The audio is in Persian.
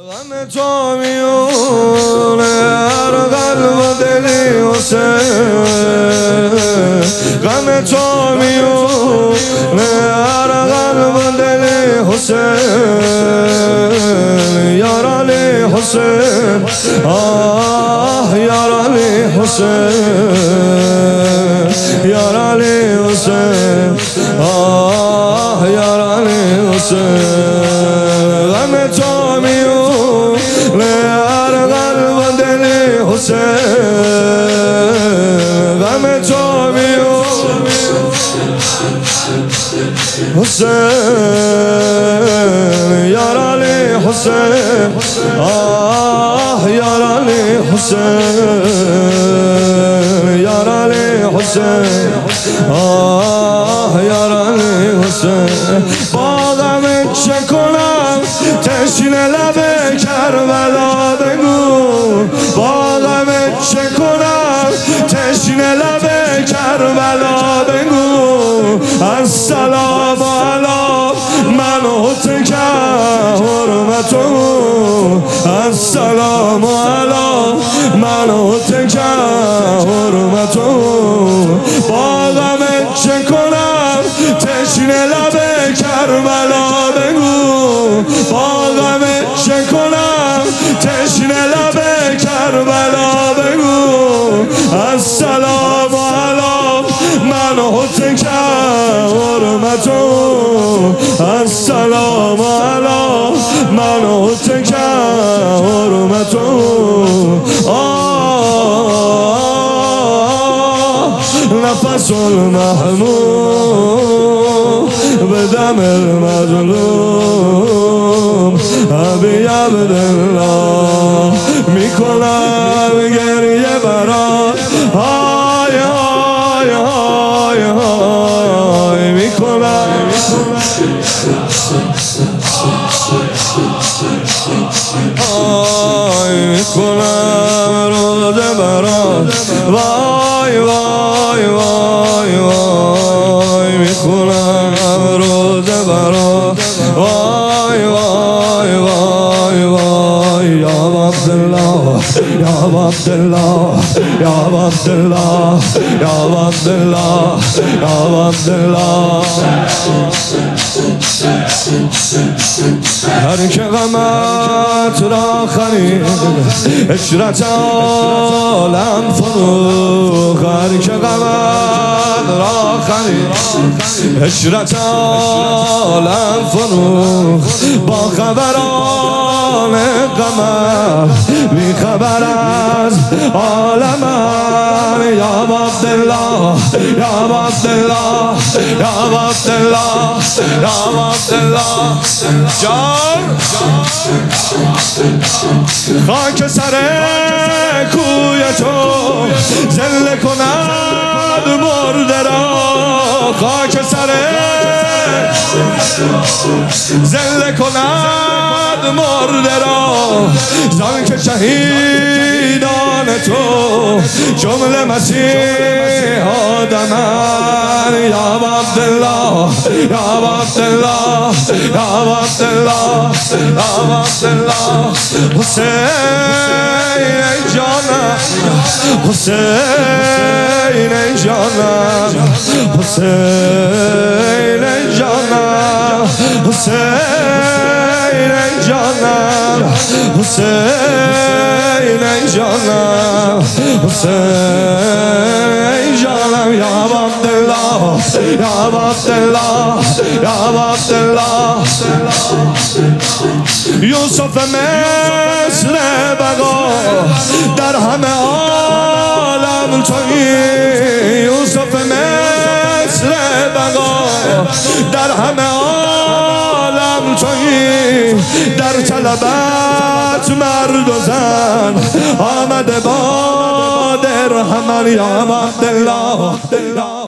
غم تو میونه هر قلب و دلی حسین، غم تو میونه هر قلب و دلی حسین، یار علی حسین، آه یار علی حسین، یار علی حسین، آه یار علی حسین، غم تو میونه هر قلب و دلی حسین، غم تو میونه حسین، یار علی حسین، آه یار علی حسین، یار علی حسین، آه یار علی حسین، با غمت چه کنم تشنه لب کربلا بگو، با غمت چه کنم تشنه لب کربلا بگو، السلام علی من حتک حرمتو، السلام علی من حتک حرمتو، با غمت چه کنم تشنه لب کربلا بگو، با غمت چه کنم تشنه لب کربلا بگو، السلام علی من حتک حرمتو، السلام علی من حتک حرمتو، نفس المحمود به دم المظلوم ابی عبدالله میکنم گریه برات، های های های های میکنم، های میکنم روزه برات، وای وای وای وای میکنم روزه برات، وای وای وای وای یا عبدالله یا عبدالله یا عبدالله یا عبدالله یا عبدالله، هر که غمت را خرید عشرت عالم فروخت، هر که غمت را خرید عشرت عالم فروخت، با خبران غمت بی خبر از عالمم، یا عبدالله یا عبدالله یا عبدالله یا عبدالله جان، خاک سر کوی تو زله کند مرده را، خاک سر زله کند مرده را، زان که شهیدان تو جمله مسیح آدمن، یا عبدالله یا عبدالله یا عبدالله یا عبدالله، حسین ای جانم، حسین ای جانم، حسین ای جانم، حسین ای جانم، حسین ای جانم، حسین ای جانم، یا عبدالله یا عبدالله یا عبدالله، یوسف مصر بقا در همه عالم تویی، یوسف مصر بقا در همه عالم تویی، در طلبت مرد و زن آمده با درهمن، یا عبدالله.